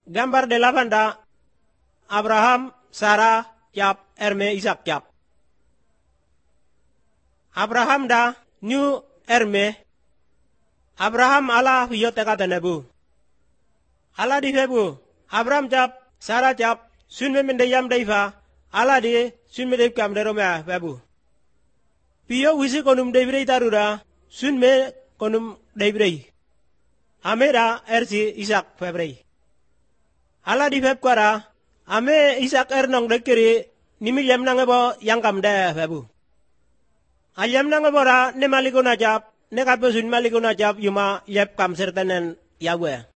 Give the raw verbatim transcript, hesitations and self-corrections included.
gambar delapan da Abraham, Sarah, Yap, Erme, Isak, Yap. Abraham da New Erme. Abraham ala hiyo teka tenebu. Ala di febu. Abraham Yap, Sarah Yap, sunme mendeyam deifa. Ala di sunme deif kam derome febu. Piyo wisi konum deivrei tarura. Sunme konum deivrei. Amera ersi Isak febrei. Ala di feb kwara. Ame Isak ernong dekiri nimi yam nangebo yang kam de febu. Ayam nangebo ra ne maliko najap ne kapesun maliko najap yuma yep kam sertenen yawe.